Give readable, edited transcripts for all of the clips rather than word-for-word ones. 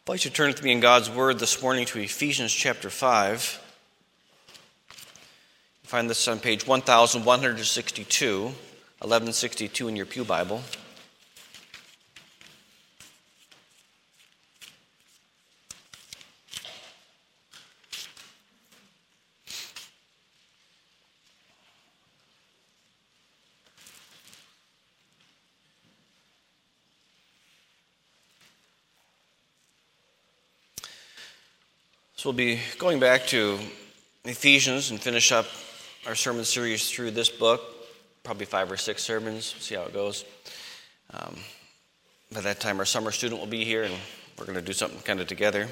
I'd like you to turn with me in God's Word this morning to Ephesians chapter 5. You find this on page 1162, 1162 in your pew Bible. So we'll be going back to Ephesians and finish up our sermon series through this book, probably 5 or 6 sermons, see how it goes. By that time our summer student will be here and we're going to do something kind of together.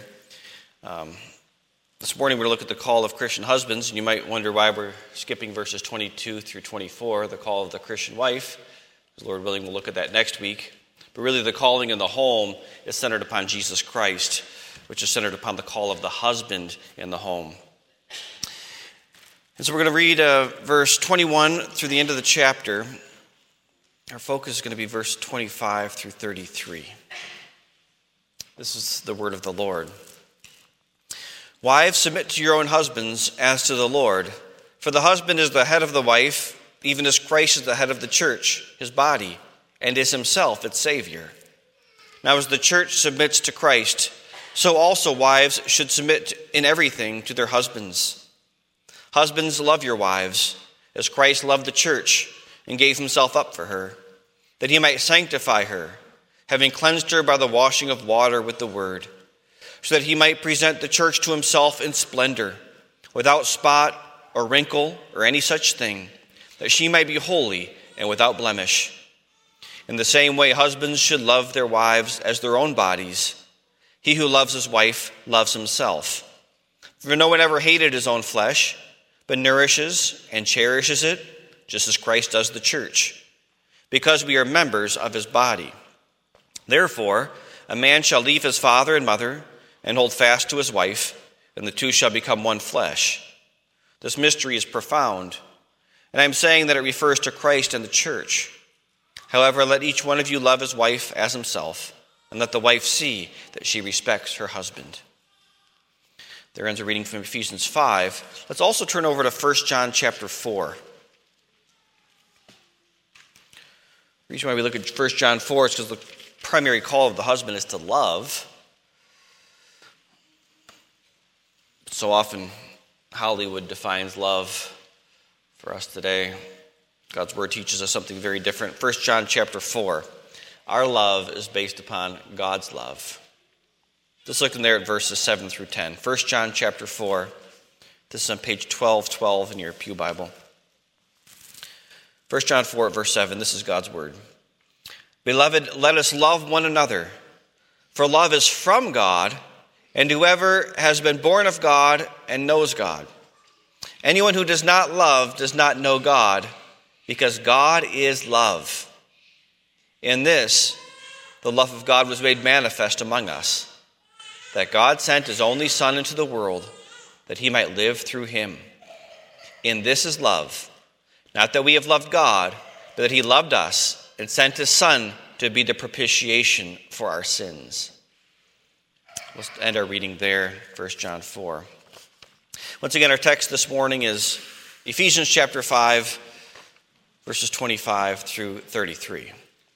This morning we're going to look at the call of Christian husbands, and you might wonder why we're skipping verses 22 through 24, the call of the Christian wife. As Lord willing, we'll look at that next week. But really the calling in the home is centered upon Jesus Christ, which is centered upon the call of the husband in the home. And so we're going to read verse 21 through the end of the chapter. Our focus is going to be verse 25 through 33. This is the word of the Lord. Wives, submit to your own husbands as to the Lord. For the husband is the head of the wife, even as Christ is the head of the church, his body, and is himself its Savior. Now as the church submits to Christ, so also wives should submit in everything to their husbands. Husbands, love your wives, as Christ loved the church and gave himself up for her, that he might sanctify her, having cleansed her by the washing of water with the word, so that he might present the church to himself in splendor, without spot or wrinkle or any such thing, that she might be holy and without blemish. In the same way, husbands should love their wives as their own bodies. He who loves his wife loves himself. For no one ever hated his own flesh, but nourishes and cherishes it, just as Christ does the church, because we are members of his body. Therefore, a man shall leave his father and mother and hold fast to his wife, and the two shall become one flesh. This mystery is profound, and I am saying that it refers to Christ and the church. However, let each one of you love his wife as himself, and let the wife see that she respects her husband. There ends a reading from Ephesians 5. Let's also turn over to 1 John chapter 4. The reason why we look at 1 John 4 is because the primary call of the husband is to love. So often Hollywood defines love for us today. God's word teaches us something very different. 1 John chapter 4. Our love is based upon God's love. Just look in there at verses 7 through 10. 1 John chapter 4. This is on page 1212 in your pew Bible. 1 John 4 verse 7. This is God's word. Beloved, let us love one another, for love is from God, and whoever has been born of God and knows God. Anyone who does not love does not know God, because God is love. In this, the love of God was made manifest among us, that God sent his only Son into the world, that he might live through him. In this is love, not that we have loved God, but that he loved us and sent his Son to be the propitiation for our sins. Let's end our reading there, 1 John 4. Once again, our text this morning is Ephesians chapter 5, verses 25 through 33.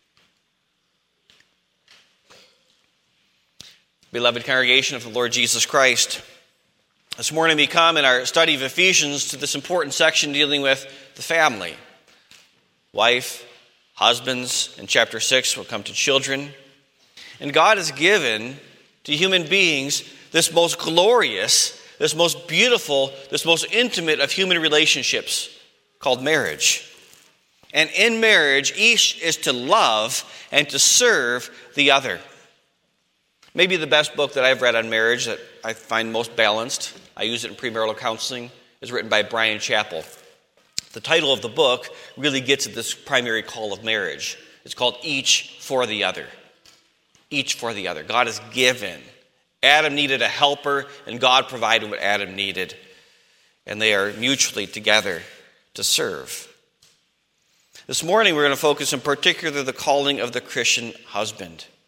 Beloved congregation of the Lord Jesus Christ, this morning we come in our study of Ephesians to this important section dealing with the family. Wife, husbands, in chapter 6 we'll come to children. And God has given to human beings this most glorious, this most beautiful, this most intimate of human relationships called marriage. And in marriage, each is to love and to serve the other. Maybe the best book that I've read on marriage that I find most balanced, I use it in premarital counseling, is written by Bryan Chapell. The title of the book really gets at this primary call of marriage. It's called Each for the Other. Each for the other. God has given. Adam needed a helper, and God provided what Adam needed. And they are mutually together to serve. This morning we're going to focus in particular the calling of the Christian husband.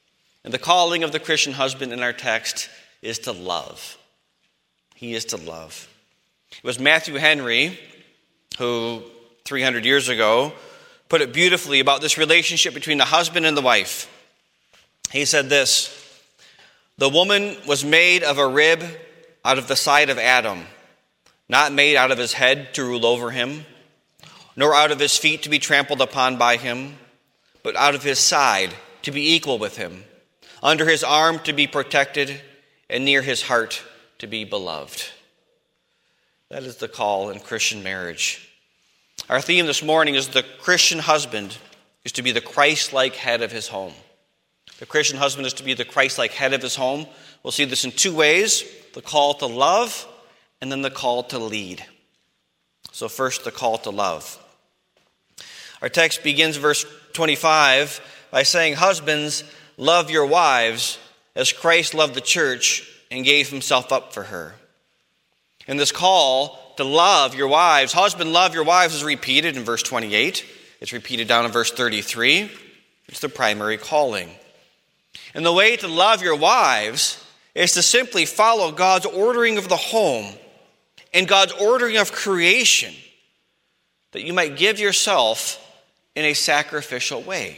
And the calling of the Christian husband in our text is to love. He is to love. It was Matthew Henry who, 300 years ago, put it beautifully about this relationship between the husband and the wife. He said this: "The woman was made of a rib out of the side of Adam, not made out of his head to rule over him, nor out of his feet to be trampled upon by him, but out of his side to be equal with him, under his arm to be protected, and near his heart to be beloved." That is the call in Christian marriage. Our theme this morning is the Christian husband is to be the Christ-like head of his home. The Christian husband is to be the Christ-like head of his home. We'll see this in two ways: the call to love and then the call to lead. So first, the call to love. Our text begins verse 25 by saying, "Husbands, love your wives as Christ loved the church and gave himself up for her." And this call to love your wives, husband, love your wives, is repeated in verse 28. It's repeated down in verse 33. It's the primary calling. And the way to love your wives is to simply follow God's ordering of the home and God's ordering of creation, that you might give yourself in a sacrificial way.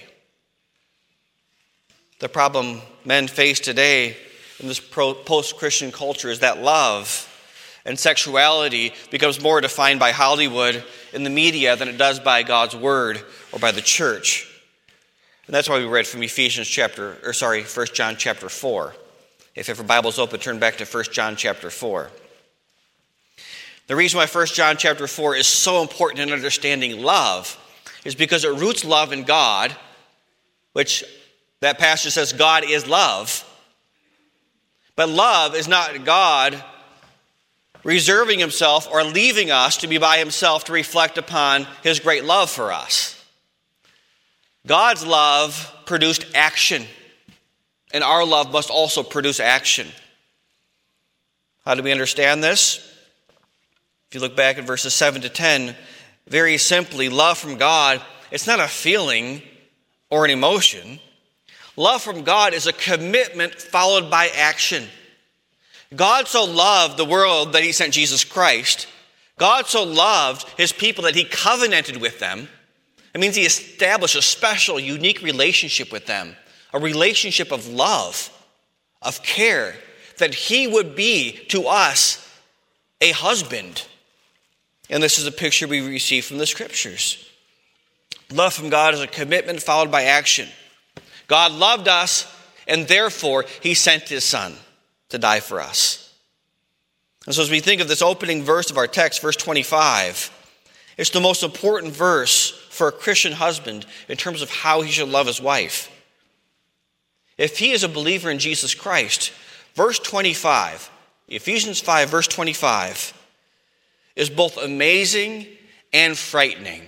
The problem men face today in this post-Christian culture is that love and sexuality becomes more defined by Hollywood and the media than it does by God's word or by the church. And that's why we read from 1 John chapter 4. If you have your Bibles open, turn back to 1 John chapter 4. The reason why 1 John chapter 4 is so important in understanding love is because it roots love in God, which that passage says God is love. But love is not God reserving himself or leaving us to be by himself to reflect upon his great love for us. God's love produced action, and our love must also produce action. How do we understand this? If you look back at verses 7 to 10, very simply, love from God, it's not a feeling or an emotion. Love from God is a commitment followed by action. God so loved the world that he sent Jesus Christ. God so loved his people that he covenanted with them. It means he established a special, unique relationship with them, a relationship of love, of care, that he would be to us a husband. And this is a picture we receive from the scriptures. Love from God is a commitment followed by action. God loved us, and therefore he sent his son to die for us. And so as we think of this opening verse of our text, verse 25, it's the most important verse for a Christian husband in terms of how he should love his wife. If he is a believer in Jesus Christ, verse 25, Ephesians 5, verse 25, is both amazing and frightening.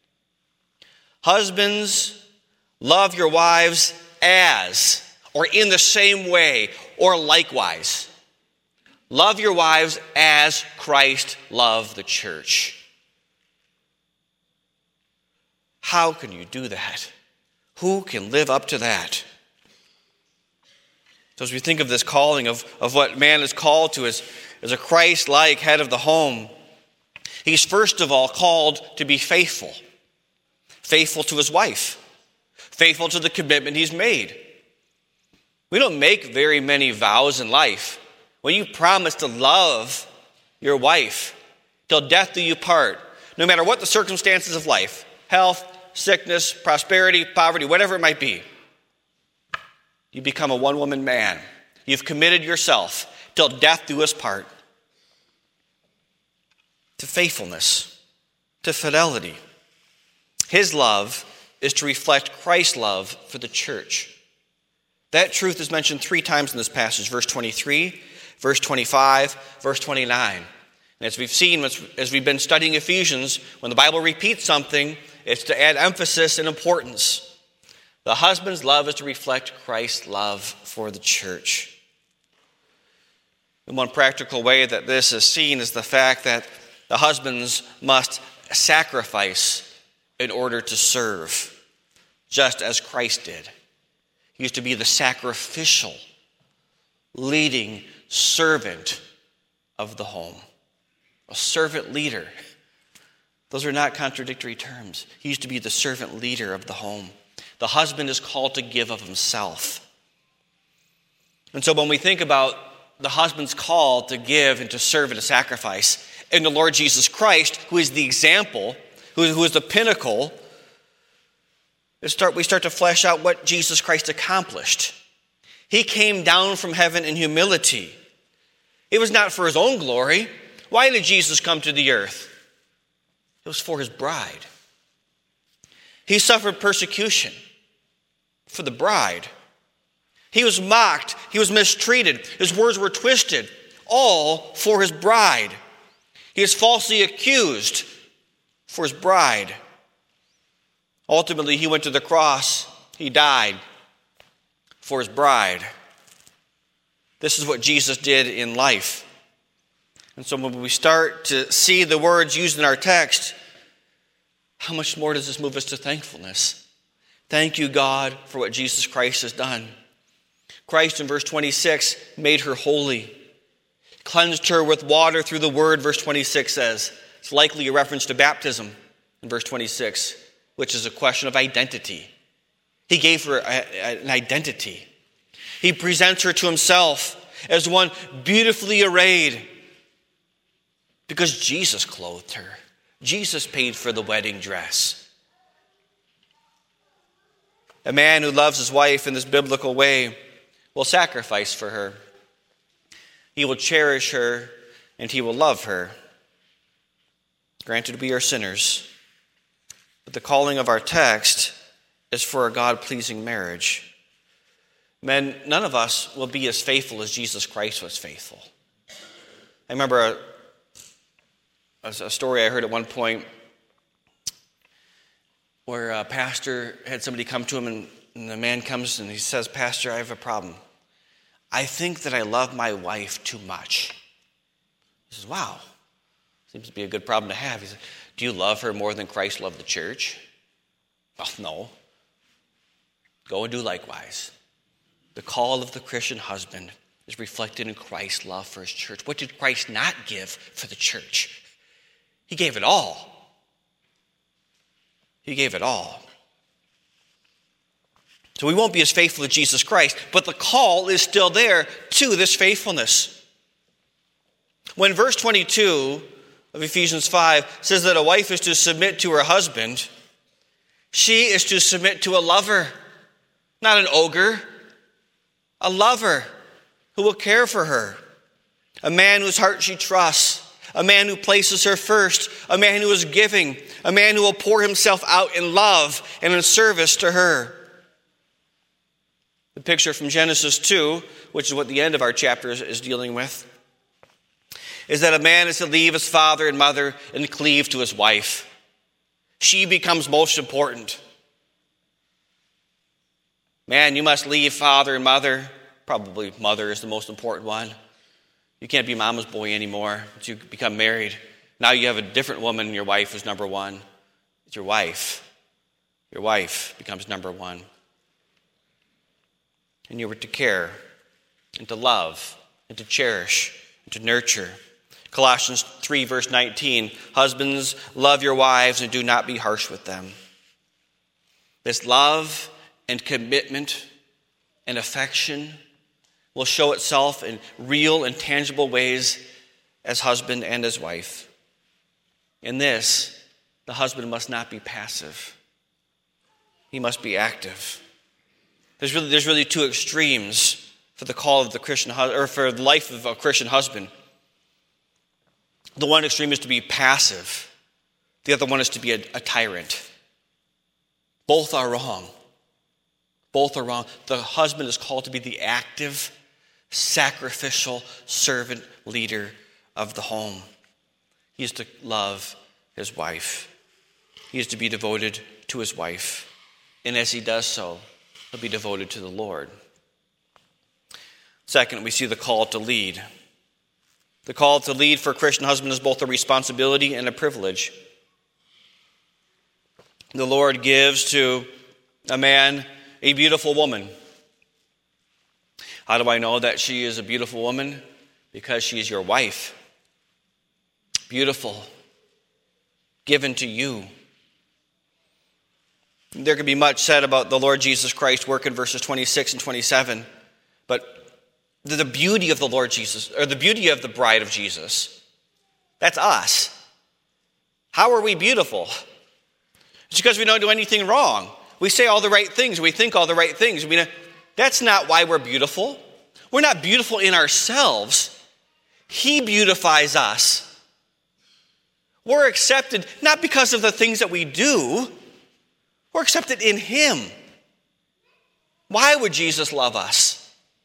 Husbands, love your wives as, or in the same way, or likewise. Love your wives as Christ loved the church. How can you do that? Who can live up to that? So as we think of this calling of what man is called to as a Christ-like head of the home, he's first of all called to be faithful. Faithful to his wife. Faithful to the commitment he's made. We don't make very many vows in life. When you promise to love your wife till death do you part, no matter what the circumstances of life, health, sickness, prosperity, poverty, whatever it might be, you become a one-woman man. You've committed yourself till death do us part. To faithfulness, to fidelity. His love is to reflect Christ's love for the church. That truth is mentioned 3 times in this passage, verse 23, verse 25, verse 29. And as we've seen, as we've been studying Ephesians, when the Bible repeats something, it's to add emphasis and importance. The husband's love is to reflect Christ's love for the church. And one practical way that this is seen is the fact that the husbands must sacrifice in order to serve, just as Christ did. He is to be the sacrificial, leading servant of the home. A servant leader. Those are not contradictory terms. He is to be the servant leader of the home. The husband is called to give of himself. And so when we think about the husband's call to give and to serve and to sacrifice, and the Lord Jesus Christ, who is the example, who is the pinnacle, we start to flesh out what Jesus Christ accomplished. He came down from heaven in humility. It was not for his own glory. Why did Jesus come to the earth? It was for his bride. He suffered persecution for the bride. He was mocked. He was mistreated. His words were twisted, all for his bride. He is falsely accused for his bride. Ultimately, he went to the cross. He died for his bride. This is what Jesus did in life. And so when we start to see the words used in our text, how much more does this move us to thankfulness? Thank you, God, for what Jesus Christ has done. Christ, in verse 26, made her holy, cleansed her with water through the word, verse 26 says. It's likely a reference to baptism in verse 26, which is a question of identity. He gave her an identity. He presents her to himself as one beautifully arrayed because Jesus clothed her. Jesus paid for the wedding dress. A man who loves his wife in this biblical way will sacrifice for her. He will cherish her and he will love her. Granted, we are sinners, but the calling of our text is for a God-pleasing marriage. Men, none of us will be as faithful as Jesus Christ was faithful. I remember a story I heard at one point where a pastor had somebody come to him, and the man comes and he says, "Pastor, I have a problem. I think that I love my wife too much." He says, "Wow, seems to be a good problem to have." He says, "Do you love her more than Christ loved the church?" "Well, no." "Go and do likewise." The call of the Christian husband is reflected in Christ's love for his church. What did Christ not give for the church? He gave it all. He gave it all. So we won't be as faithful as Jesus Christ, but the call is still there to this faithfulness. When verse 22 of Ephesians 5 says that a wife is to submit to her husband, she is to submit to a lover, not an ogre, a lover who will care for her, a man whose heart she trusts, a man who places her first, a man who is giving, a man who will pour himself out in love and in service to her. The picture from Genesis 2, which is what the end of our chapter is dealing with, is that a man is to leave his father and mother and cleave to his wife. She becomes most important. Man, you must leave father and mother. Probably mother is the most important one. You can't be mama's boy anymore once you become married. Now you have a different woman, your wife is number one. It's your wife. Your wife becomes number one. And you were to care and to love and to cherish and to nurture. Colossians 3, verse 19, husbands, love your wives and do not be harsh with them. This love and commitment and affection will show itself in real and tangible ways as husband and as wife. In this, the husband must not be passive. He must be active. There's really two extremes for the call of the Christian or for the life of a Christian husband. The one extreme is to be passive. The other one is to be a tyrant. Both are wrong. Both are wrong. The husband is called to be the active, sacrificial servant leader of the home. He is to love his wife. He is to be devoted to his wife. And as he does so, he'll be devoted to the Lord. Second, we see the call to lead. The call to lead for a Christian husband is both a responsibility and a privilege. The Lord gives to a man a beautiful woman, How do I know that she is a beautiful woman? Because she is your wife. Beautiful. Given to you. There could be much said about the Lord Jesus Christ's work in verses 26 and 27, but the beauty of the Lord Jesus, or the beauty of the bride of Jesus, that's us. How are we beautiful? It's because we don't do anything wrong. We say all the right things. We think all the right things. That's not why we're beautiful. We're not beautiful in ourselves. He beautifies us. We're accepted not because of the things that we do. We're accepted in him. Why would Jesus love us?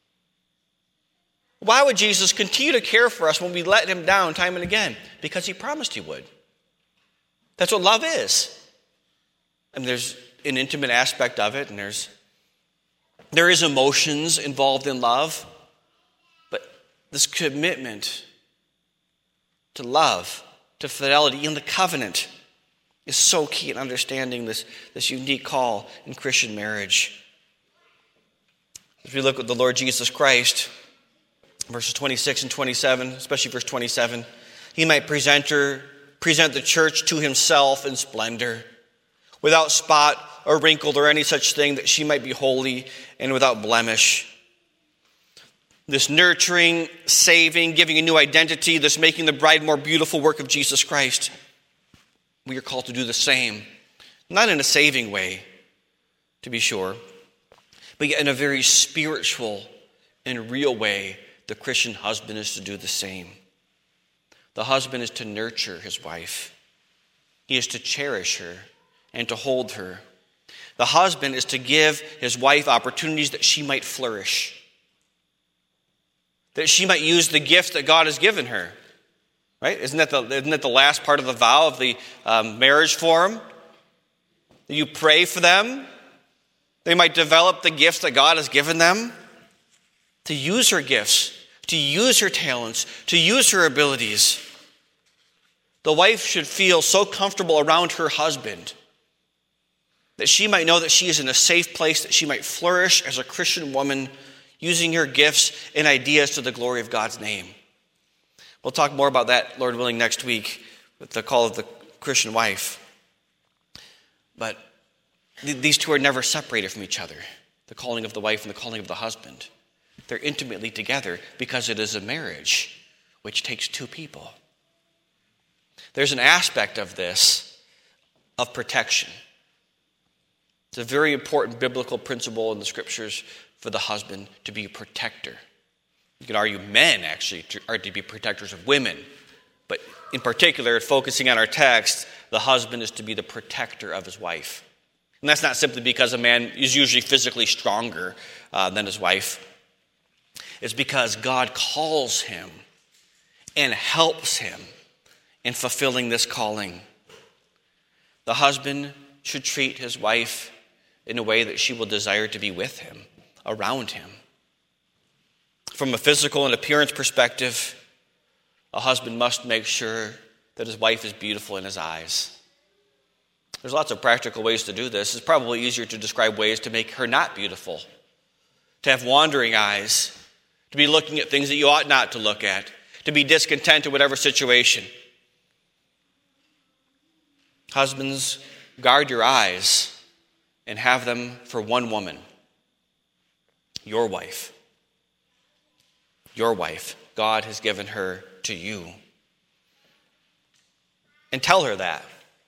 Why would Jesus continue to care for us when we let him down time and again? Because he promised he would. That's what love is. And there's an intimate aspect of it, and there is emotions involved in love. But this commitment to love, to fidelity in the covenant is so key in understanding this unique call in Christian marriage. As we look at the Lord Jesus Christ, verses 26 and 27, especially verse 27, he might present the church to himself in splendor, without spot or wrinkle or any such thing, that she might be holy and without blemish. This nurturing, saving, giving a new identity, this making the bride more beautiful work of Jesus Christ, we are called to do the same. Not in a saving way, to be sure, but yet in a very spiritual and real way, the Christian husband is to do the same. The husband is to nurture his wife. He is to cherish her and to hold her. The husband is to give his wife opportunities that she might flourish, that she might use the gift that God has given her. Right? Isn't that the last part of the vow of the marriage form? That you pray for them. They might develop the gifts that God has given them. To use her gifts, to use her talents, to use her abilities. The wife should feel so comfortable around her husband that she might know that she is in a safe place, that she might flourish as a Christian woman, using her gifts and ideas to the glory of God's name. We'll talk more about that, Lord willing, next week with the call of the Christian wife. But these two are never separated from each other, the calling of the wife and the calling of the husband. They're intimately together because it is a marriage which takes two people. There's an aspect of this of protection. It's a very important biblical principle in the scriptures for the husband to be a protector. You can argue men actually are to be protectors of women. But in particular, focusing on our text, the husband is to be the protector of his wife. And that's not simply because a man is usually physically stronger than his wife. It's because God calls him and helps him in fulfilling this calling. The husband should treat his wife in a way that she will desire to be with him, around him. From a physical and appearance perspective, a husband must make sure that his wife is beautiful in his eyes. There's lots of practical ways to do this. It's probably easier to describe ways to make her not beautiful, to have wandering eyes, to be looking at things that you ought not to look at, to be discontent in whatever situation. Husbands, guard your eyes and have them for one woman, your wife. Your wife. God has given her to you. And tell her that.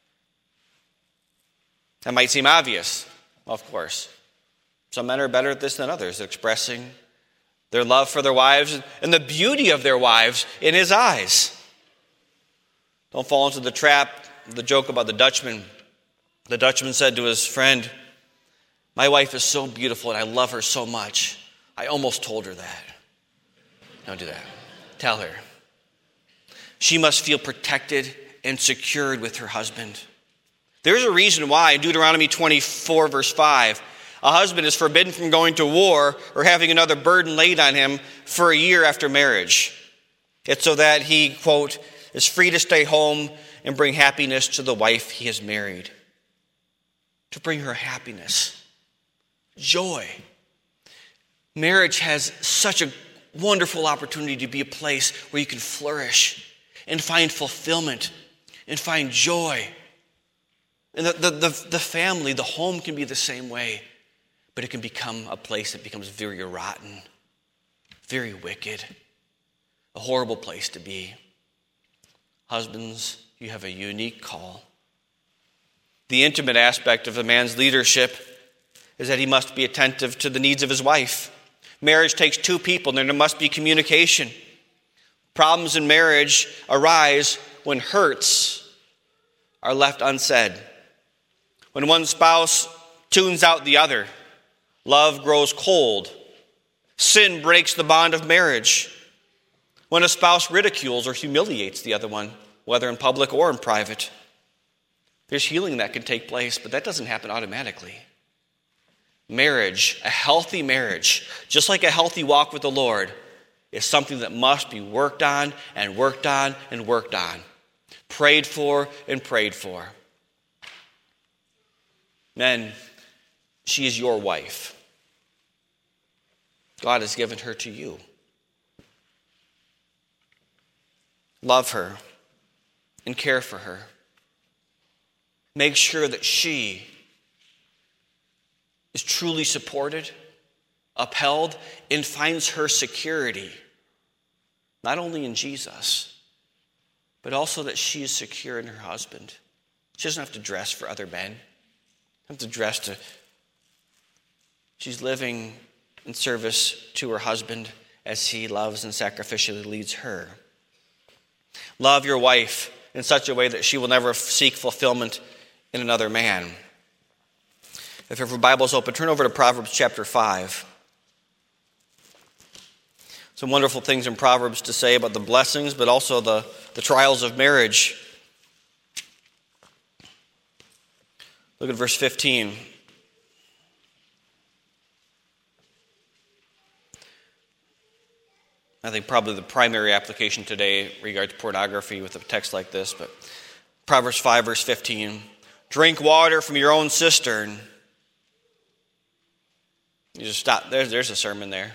That might seem obvious, of course. Some men are better at this than others, expressing their love for their wives and the beauty of their wives in his eyes. Don't fall into the trap, the joke about the Dutchman. The Dutchman said to his friend, "My wife is so beautiful and I love her so much. I almost told her that." Don't do that. Tell her. She must feel protected and secured with her husband. There's a reason why in Deuteronomy 24, verse 5, a husband is forbidden from going to war or having another burden laid on him for a year after marriage. It's so that he, quote, is free to stay home and bring happiness to the wife he has married. To bring her happiness, joy. Marriage has such a wonderful opportunity to be a place where you can flourish and find fulfillment and find joy. And the family, the home can be the same way, but it can become a place that becomes very rotten, very wicked, a horrible place to be. Husbands, you have a unique call. The intimate aspect of a man's leadership is that he must be attentive to the needs of his wife. Marriage takes two people, and there must be communication. Problems in marriage arise when hurts are left unsaid. When one spouse tunes out the other, love grows cold. Sin breaks the bond of marriage. When a spouse ridicules or humiliates the other one, whether in public or in private, there's healing that can take place, but that doesn't happen automatically. Marriage, a healthy marriage, just like a healthy walk with the Lord, is something that must be worked on and worked on and worked on. Prayed for and prayed for. Men, she is your wife. God has given her to you. Love her and care for her. Make sure that she is truly supported, upheld, and finds her security, not only in Jesus, but also that she is secure in her husband. She doesn't have to dress for other men. Have to dress to. She's living in service to her husband as he loves and sacrificially leads her. Love your wife in such a way that she will never seek fulfillment in another man. If your Bible's open, turn over to Proverbs chapter 5. Some wonderful things in Proverbs to say about the blessings, but also the trials of marriage. Look at verse 15. I think probably the primary application today regards pornography with a text like this, but Proverbs 5, verse 15. Drink water from your own cistern. You just stop. There's a sermon there.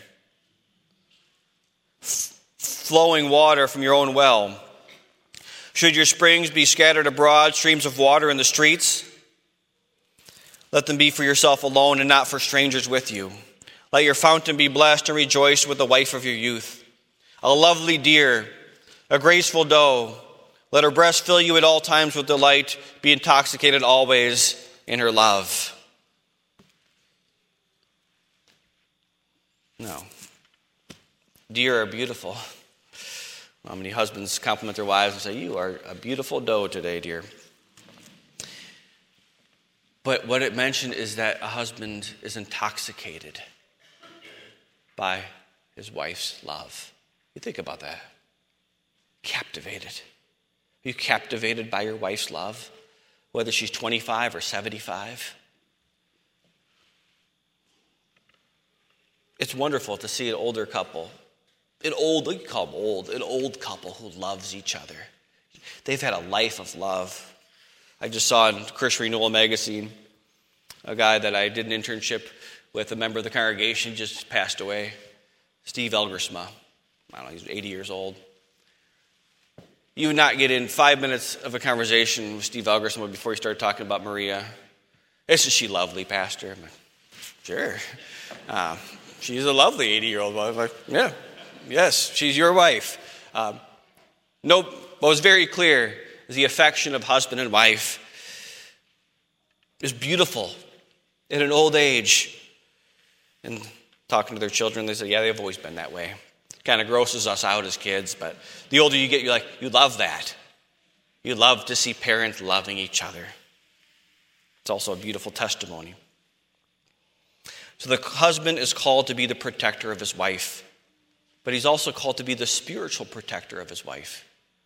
Flowing water from your own well. Should your springs be scattered abroad, streams of water in the streets? Let them be for yourself alone and not for strangers with you. Let your fountain be blessed and rejoice with the wife of your youth. A lovely deer, a graceful doe. Let her breast fill you at all times with delight. Be intoxicated always in her love. No. Deer are beautiful. How many husbands compliment their wives and say, "You are a beautiful doe today, dear." But what it mentioned is that a husband is intoxicated by his wife's love. You think about that. Captivated. Are you captivated by your wife's love? Whether she's 25 or 75? It's wonderful to see an older couple, an old couple who loves each other. They've had a life of love. I just saw in Christian Renewal magazine a guy that I did an internship with, a member of the congregation, just passed away, Steve Elgersma. I don't know, he's 80 years old. You would not get in 5 minutes of a conversation with Steve Elgersma before he started talking about Maria. Isn't she lovely, Pastor? I'm like, sure. She's a lovely 80-year-old wife. Like, yeah, yes, she's your wife. What was very clear is the affection of husband and wife is beautiful in an old age. And talking to their children, they say, yeah, they've always been that way. Kind of grosses us out as kids, but the older you get, you love that. You love to see parents loving each other. It's also a beautiful testimony. So the husband is called to be the protector of his wife, but he's also called to be the spiritual protector of his wife.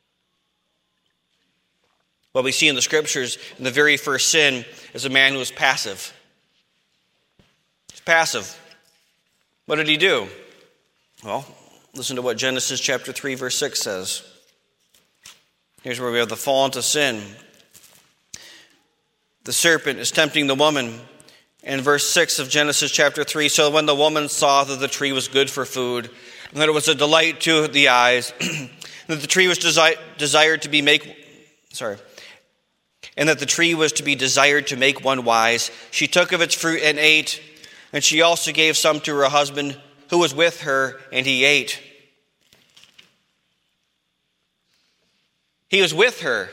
What we see in the scriptures in the very first sin is a man who is passive. He's passive. What did he do? Well, listen to what Genesis chapter 3, verse 6 says. Here's where we have the fall into sin. The serpent is tempting the woman, In verse 6 of Genesis chapter 3, so when the woman saw that the tree was good for food, and that it was a delight to the eyes, and that the tree was desired to be and that the tree was to be desired to make one wise, she took of its fruit and ate, and she also gave some to her husband who was with her, and he ate. He was with her.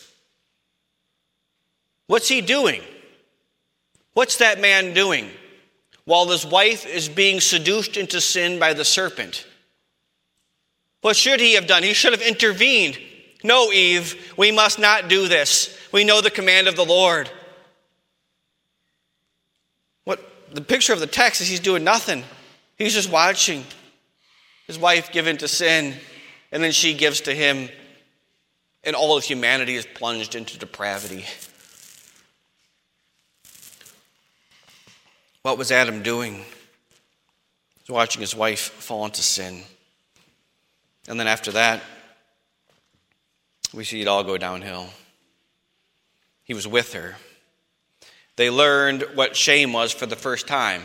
What's he doing? What's that man doing while his wife is being seduced into sin by the serpent? What should he have done? He should have intervened. No, Eve, we must not do this. We know the command of the Lord. What the picture of the text is he's doing nothing. He's just watching his wife give into sin, and then she gives to him, and all of humanity is plunged into depravity. What was Adam doing? He was watching his wife fall into sin. And then after that, we see it all go downhill. He was with her. They learned what shame was for the first time.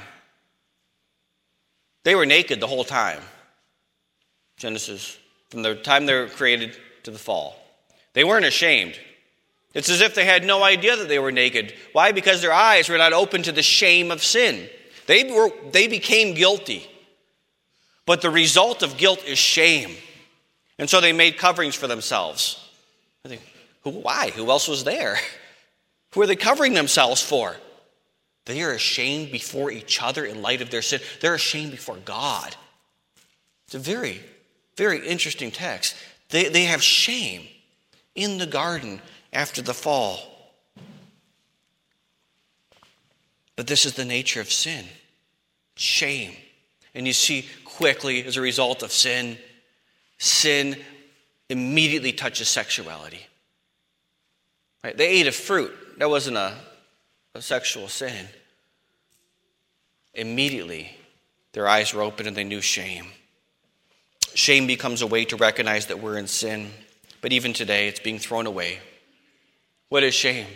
They were naked the whole time. Genesis, from the time they were created to the fall. They weren't ashamed. It's as if they had no idea that they were naked. Why? Because their eyes were not open to the shame of sin. They became guilty. But the result of guilt is shame. And so they made coverings for themselves. I think, why? Who else was there? Who are they covering themselves for? They are ashamed before each other in light of their sin. They're ashamed before God. It's a very, very interesting text. They have shame in the garden after the fall. But this is the nature of sin. Shame. And you see quickly as a result of sin immediately touches sexuality. Right? They ate a fruit. That wasn't a sexual sin. Immediately, their eyes were open and they knew shame. Shame becomes a way to recognize that we're in sin. But even today, it's being thrown away. What is shame?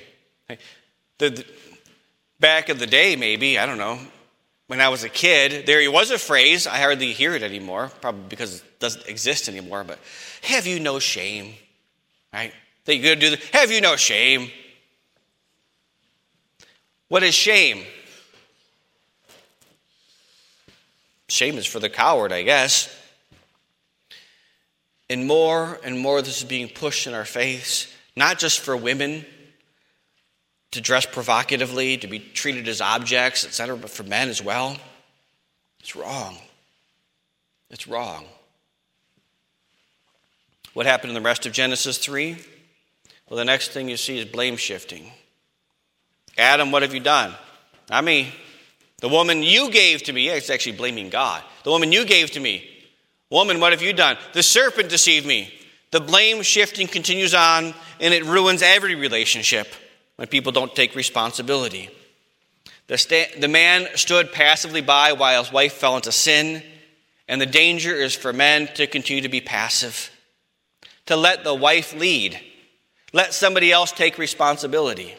Back in the day, maybe, I don't know, when I was a kid, there was a phrase, I hardly hear it anymore, probably because it doesn't exist anymore, but have you no shame? Right? That you're going to do this. Have you no shame? What is shame? Shame is for the coward, I guess. And more this is being pushed in our face, not just for women to dress provocatively, to be treated as objects, etc., but for men as well. It's wrong. It's wrong. What happened in the rest of Genesis 3? Well, the next thing you see is blame shifting. Adam, what have you done? Not me. The woman you gave to me. Yeah, it's actually blaming God. The woman you gave to me. Woman, what have you done? The serpent deceived me. The blame shifting continues on, and it ruins every relationship when people don't take responsibility. The man stood passively by while his wife fell into sin, and the danger is for men to continue to be passive, to let the wife lead, let somebody else take responsibility.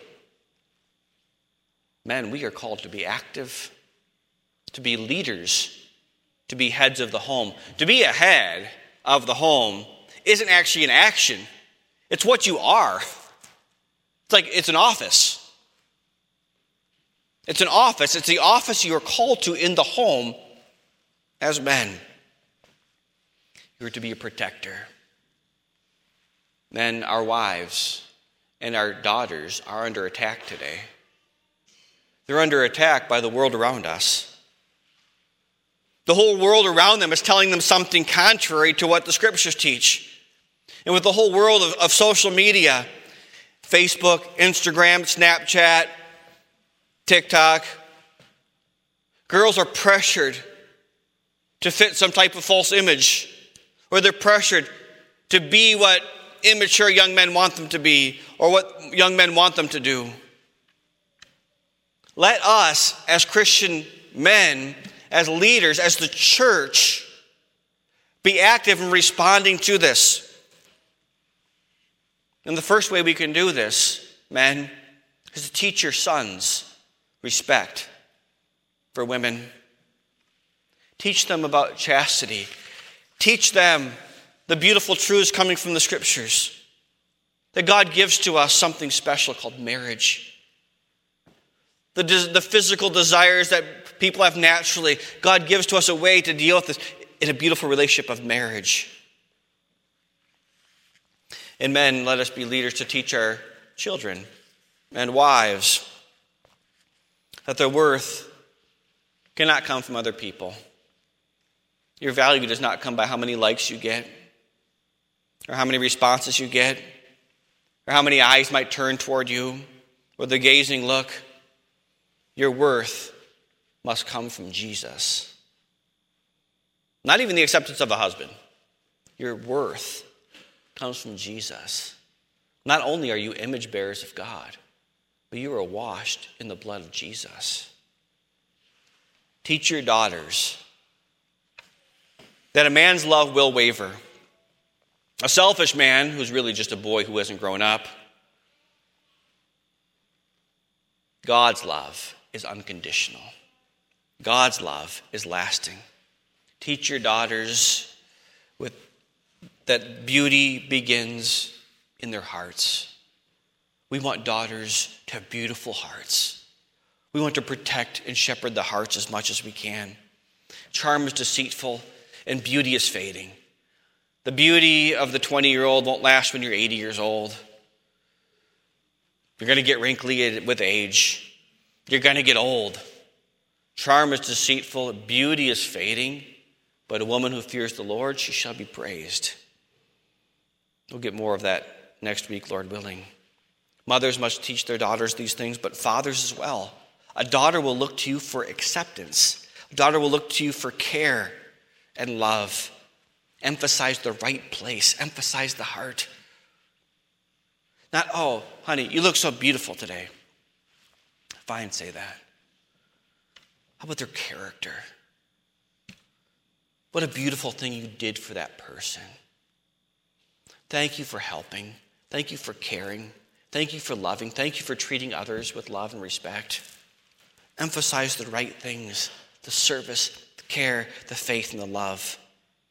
Men, we are called to be active, to be leaders, to be heads of the home. To be a head of the home isn't actually an action. It's what you are. It's like it's an office. It's an office. It's the office you are called to in the home as men. You are to be a protector. Men, our wives and our daughters are under attack today. They're under attack by the world around us. The whole world around them is telling them something contrary to what the scriptures teach. And with the whole world of social media, Facebook, Instagram, Snapchat, TikTok, girls are pressured to fit some type of false image, or they're pressured to be what immature young men want them to be, or what young men want them to do. Let us, as Christian men, as leaders, as the church, be active in responding to this. And the first way we can do this, men, is to teach your sons respect. for women. Teach them about chastity. Teach them the beautiful truths coming from the Scriptures. That God gives to us something special called marriage. The physical desires that people have naturally, God gives to us a way to deal with this in a beautiful relationship of marriage. And men, let us be leaders to teach our children and wives that their worth cannot come from other people. Your value does not come by how many likes you get, or how many responses you get, or how many eyes might turn toward you, or the gazing look. Your worth must come from Jesus. Not even the acceptance of a husband. Your worth comes from Jesus. Not only are you image bearers of God, but you are washed in the blood of Jesus. Teach your daughters that a man's love will waver. A selfish man, who's really just a boy who hasn't grown up, God's love is unconditional. God's love is lasting. Teach your daughters that beauty begins in their hearts. We want daughters to have beautiful hearts. We want to protect and shepherd the hearts as much as we can. Charm is deceitful and beauty is fading. The beauty of the 20-year-old won't last when you're 80 years old. You're going to get wrinkly with age. You're going to get old. Charm is deceitful, beauty is fading, but a woman who fears the Lord, she shall be praised. We'll get more of that next week, Lord willing. Mothers must teach their daughters these things, but fathers as well. A daughter will look to you for acceptance. A daughter will look to you for care and love. Emphasize the right place. Emphasize the heart. Not, oh, honey, you look so beautiful today. Fine, say that. How about their character? What a beautiful thing you did for that person. Thank you for helping. Thank you for caring. Thank you for loving. Thank you for treating others with love and respect. Emphasize the right things, the service, the care, the faith, and the love.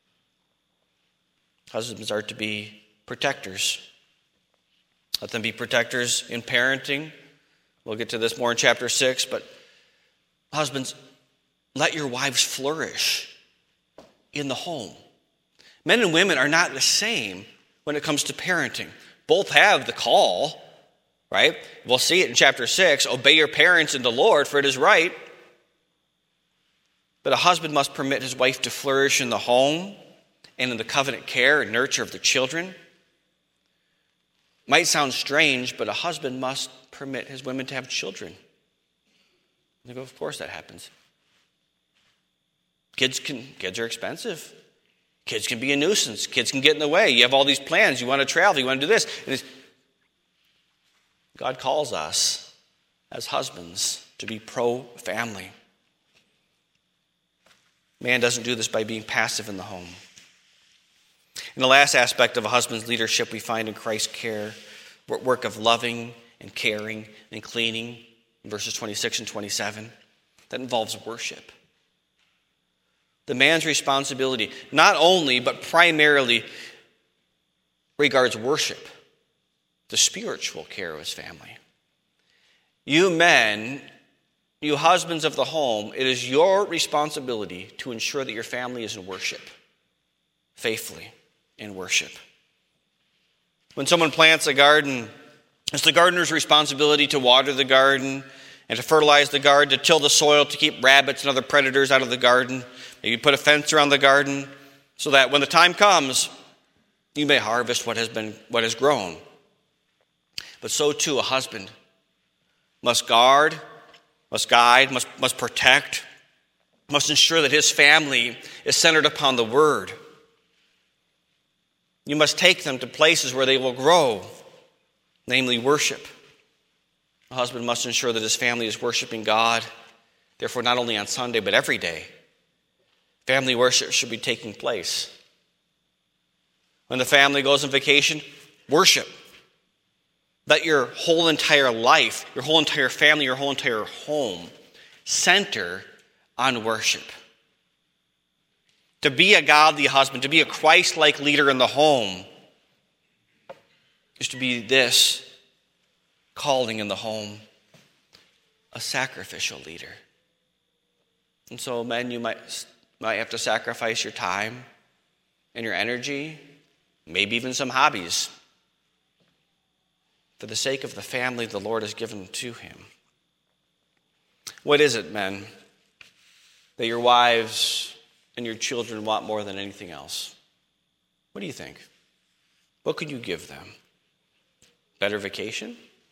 Husbands are to be protectors. Let them be protectors in parenting. We'll get to this more in chapter 6, but husbands, let your wives flourish in the home. Men and women are not the same when it comes to parenting. Both have the call, right? We'll see it in chapter 6. Obey your parents in the Lord, for it is right. But a husband must permit his wife to flourish in the home and in the covenant care and nurture of the children. Might sound strange, but a husband must permit his women to have children. They go, of course that happens. Kids are expensive. Kids can be a nuisance. Kids can get in the way. You have all these plans. You want to travel. You want to do this. God calls us as husbands to be pro-family. Man doesn't do this by being passive in the home. And the last aspect of a husband's leadership we find in Christ's care, work of loving and caring and cleaning, in verses 26 and 27, that involves worship. The man's responsibility, not only, but primarily regards worship, the spiritual care of his family. You men, you husbands of the home, it is your responsibility to ensure that your family is in worship, faithfully in worship. When someone plants a garden, it's the gardener's responsibility to water the garden and to fertilize the garden, to till the soil, to keep rabbits and other predators out of the garden. Maybe put a fence around the garden so that when the time comes, you may harvest what has grown. But so too a husband must guard, must guide, must protect, must ensure that his family is centered upon the word. You must take them to places where they will grow, namely worship. A husband must ensure that his family is worshiping God, therefore not only on Sunday, but every day. Family worship should be taking place. When the family goes on vacation, worship. Let your whole entire life, your whole entire family, your whole entire home center on worship. To be a godly husband, to be a Christ-like leader in the home, is to be this calling in the home, a sacrificial leader. And so, men, you might have to sacrifice your time and your energy, maybe even some hobbies, for the sake of the family the Lord has given to him. What is it, men, that your wives and your children want more than anything else? What do you think? What could you give them? Better vacation?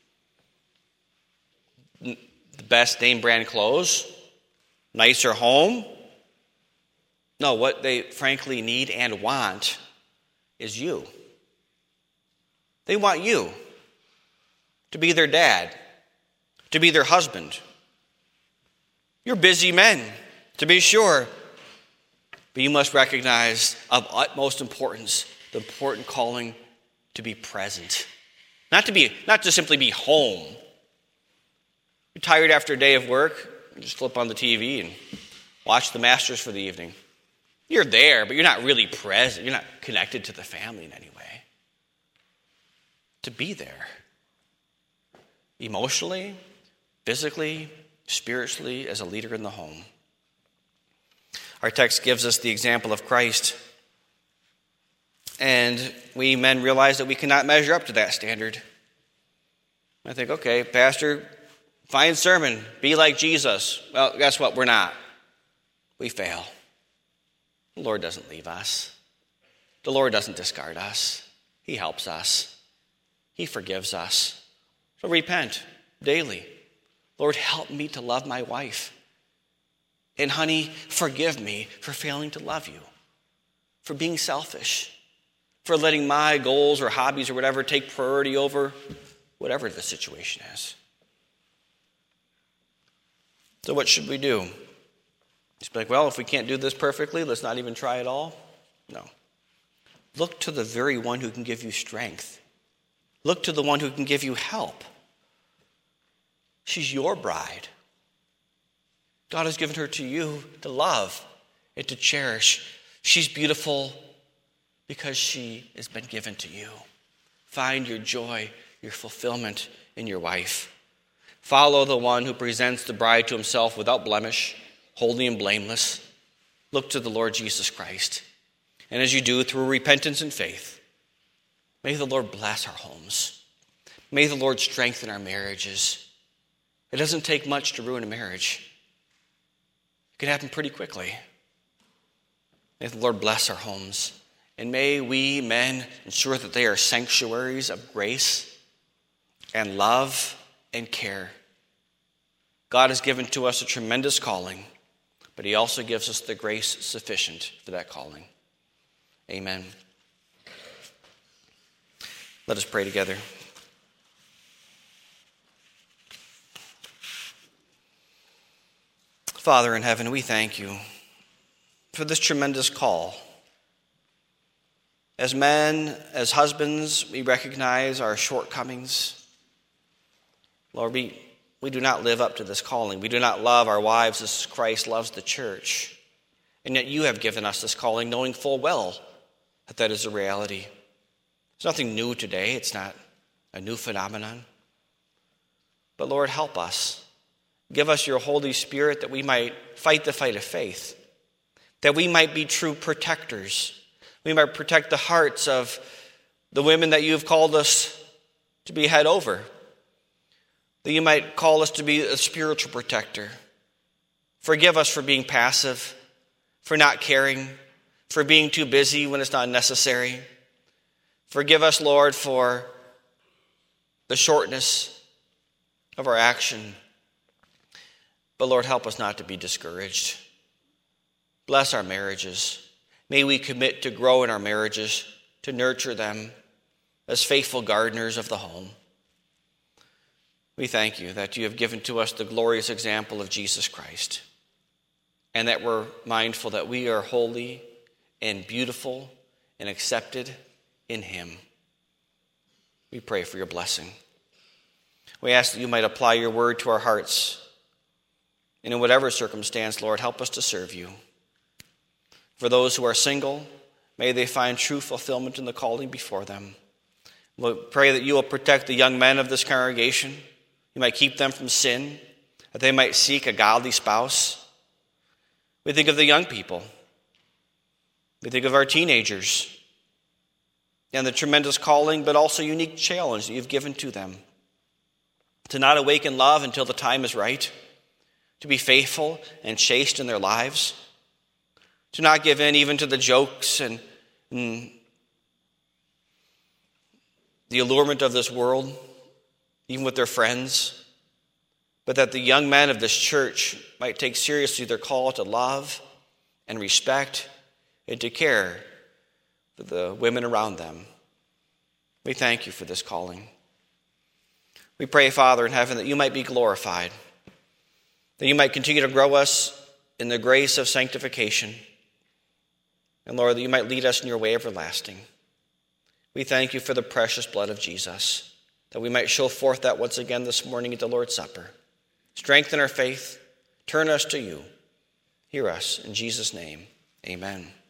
The best name brand clothes? Nicer home? No, what they frankly need and want is you. They want you to be their dad, to be their husband. You're busy men, to be sure, but you must recognize of utmost importance the important calling to be present, not to simply be home. You're tired after a day of work, you just flip on the TV and watch the Masters for the evening. You're there, but you're not really present. You're not connected to the family in any way. To be there, emotionally, physically, spiritually, as a leader in the home. Our text gives us the example of Christ. And we men realize that we cannot measure up to that standard. I think, okay, Pastor, fine sermon, be like Jesus. Well, guess what? We're not. We fail. The Lord doesn't leave us. The Lord doesn't discard us. He helps us. He forgives us. So repent daily. Lord, help me to love my wife. And honey, forgive me for failing to love you, for being selfish, for letting my goals or hobbies or whatever take priority over whatever the situation is. So what should we do? Just be like, well, if we can't do this perfectly, let's not even try at all? No. Look to the very one who can give you strength. Look to the one who can give you help. She's your bride. God has given her to you to love and to cherish. She's beautiful because she has been given to you. Find your joy, your fulfillment in your wife. Follow the one who presents the bride to himself without blemish, holy and blameless. Look to the Lord Jesus Christ. And as you do, through repentance and faith, may the Lord bless our homes. May the Lord strengthen our marriages. It doesn't take much to ruin a marriage. It can happen pretty quickly. May the Lord bless our homes. And may we, men, ensure that they are sanctuaries of grace and love and care. God has given to us a tremendous calling, but he also gives us the grace sufficient for that calling. Amen. Let us pray together. Father in heaven, we thank you for this tremendous call. As men, as husbands, we recognize our shortcomings. Lord, we do not live up to this calling. We do not love our wives as Christ loves the church. And yet you have given us this calling, knowing full well that that is a reality. It's nothing new today. It's not a new phenomenon. But Lord, help us. Give us your Holy Spirit that we might fight the fight of faith, that we might be true protectors. We might protect the hearts of the women that you have called us to be head over, that you might call us to be a spiritual protector. Forgive us for being passive, for not caring, for being too busy when it's not necessary. Forgive us, Lord, for the shortness of our action. But Lord, help us not to be discouraged. Bless our marriages. May we commit to grow in our marriages, to nurture them as faithful gardeners of the home. We thank you that you have given to us the glorious example of Jesus Christ, and that we're mindful that we are holy and beautiful and accepted in him. We pray for your blessing. We ask that you might apply your word to our hearts And in whatever circumstance, Lord, help us to serve you. For those who are single, may they find true fulfillment in the calling before them. Lord, pray that you will protect the young men of this congregation. You might keep them from sin, that they might seek a godly spouse. We think of the young people. We think of our teenagers and the tremendous calling, but also unique challenge that you've given to them. To not awaken love until the time is right. To be faithful and chaste in their lives. To not give in even to the jokes and the allurement of this world, even with their friends. But that the young men of this church might take seriously their call to love and respect and to care for the women around them. We thank you for this calling. We pray, Father in heaven, that you might be glorified, that you might continue to grow us in the grace of sanctification, and Lord, that you might lead us in your way everlasting. We thank you for the precious blood of Jesus, that we might show forth that once again this morning at the Lord's Supper. Strengthen our faith, turn us to you. Hear us in Jesus' name. Amen.